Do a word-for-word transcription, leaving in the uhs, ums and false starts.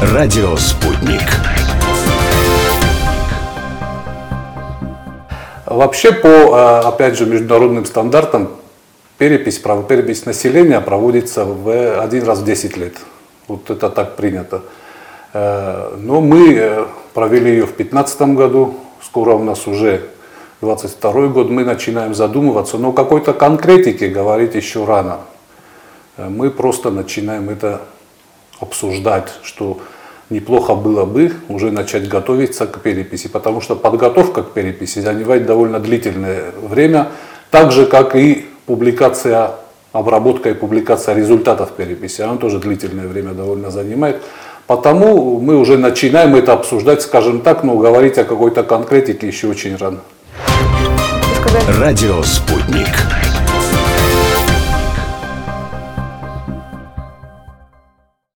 Радио «Спутник». Вообще, по, опять же, международным стандартам, перепись, перепись населения проводится в один раз в десять лет. Вот это так принято. Но мы провели ее в две тысячи пятнадцатом году, скоро у нас уже двадцать второй год, мы начинаем задумываться, но какой-то конкретики говорить еще рано. Мы просто начинаем это обсуждать, что неплохо было бы уже начать готовиться к переписи, потому что подготовка к переписи занимает довольно длительное время, так же как и публикация, обработка и публикация результатов переписи, она тоже длительное время довольно занимает. Потому мы уже начинаем это обсуждать, скажем так, но говорить о какой-то конкретике еще очень рано. Радио «Спутник».